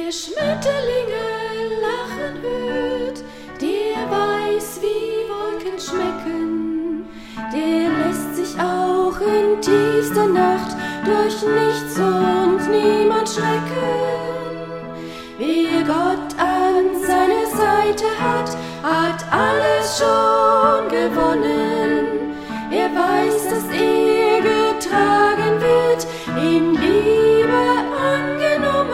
Der Schmetterlinge lachen hört, der weiß, wie Wolken schmecken. Der lässt sich auch in tiefster Nacht durch nichts und niemand schrecken. Wer Gott an seiner Seite hat, hat alles schon gewonnen. Er weiß, dass er getragen wird, in Liebe angenommen.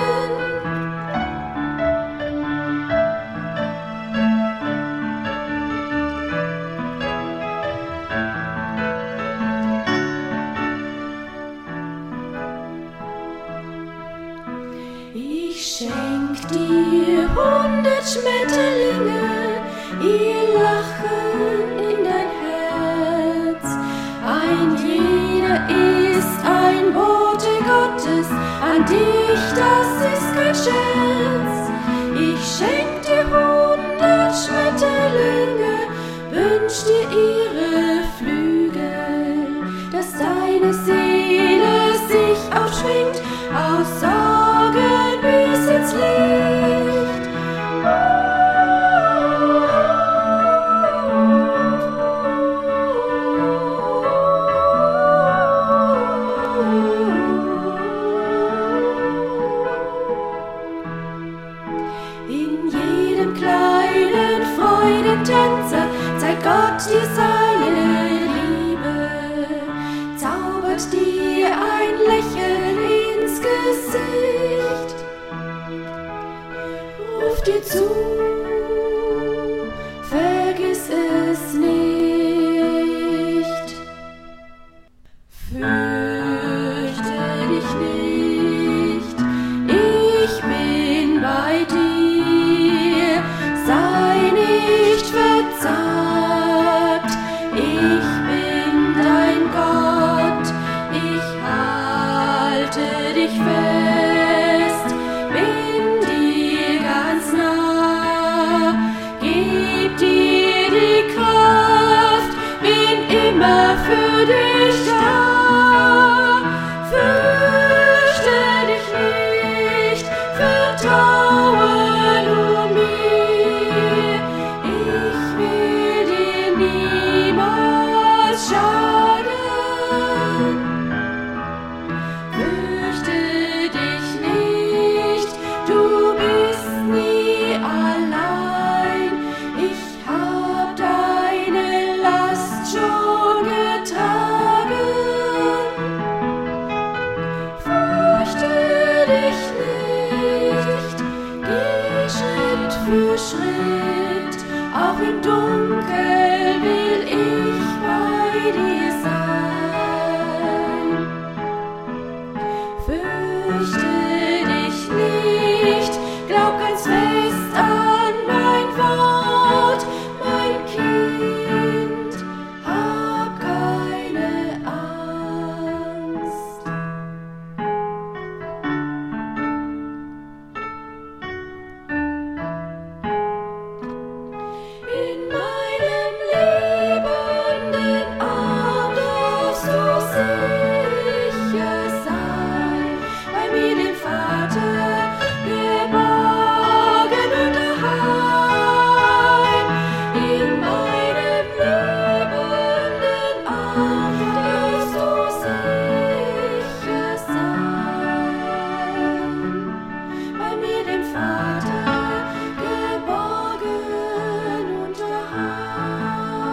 Ich schenk dir 100 Schmetterlinge, ihr Lachen in dein Herz. Ein jeder ist ein Bote Gottes, an dich, das ist kein Scherz. Ich schenk dir 100 Schmetterlinge, wünsch dir ihre Flügel, dass deine Seele sich aufschwingt aus Sorgen bis ins Licht. In jedem kleinen Freudentänzer zeigt Gott dir seine Liebe, zaubert dir ein Lächeln ins Gesicht, ruft dir zu, vergiss es nicht. Fürchte dich nicht, ich bin bei dir, sei nicht verzagt, ich bin dein Gott, ich halte dich fest, bin dir ganz nah, geb dir die Kraft, bin immer für dich da. Fürchte dich nicht, vertraue nur mir, ich will dir niemals schaden. Fürchte dich nicht, du bist nie allein, ich hab deine Last schon getragen. Fürchte dich nicht, geh Schritt für Schritt, auch im Dunkeln will ich bei dir sein. Fürchte dich nicht, glaub ganz fest an mein Wort, mein Kind, hab keine Angst. In meinem liebenden Arm darfst du sicher sein, bei mir dem Vater geborgen und daheim. In meinem liebenden Arm darfst du sicher sein, bei mir dem Vater geborgen und daheim.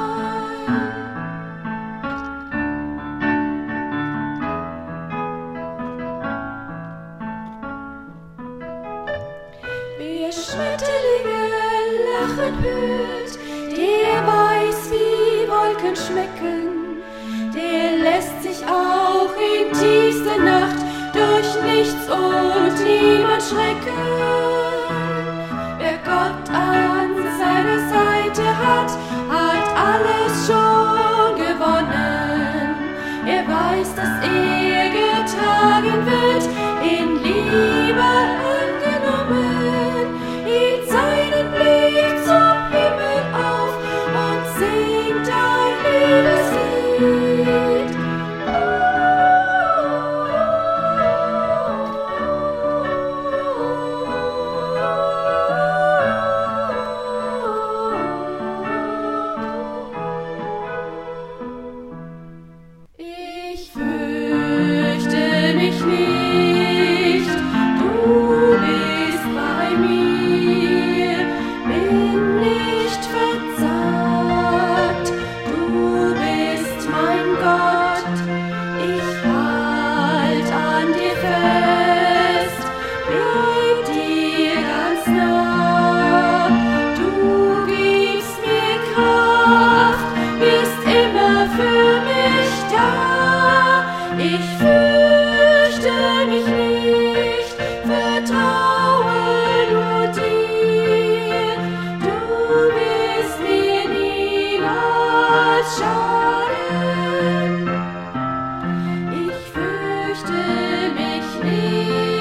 Wer Schmetterlinge lachen hört, der weiß, wie Wolken schmecken, der lässt sich auch in tiefster Nacht durch nichts und niemand schrecken. Wer Gott an seiner Seite hat, hat alles schon gewonnen. Er weiß, dass er getragen wird, in Liebe angenommen. Hebt seinen Blick zum Himmel auf und singt ein Liebeslied. Oh, oh, oh, oh. Schnee.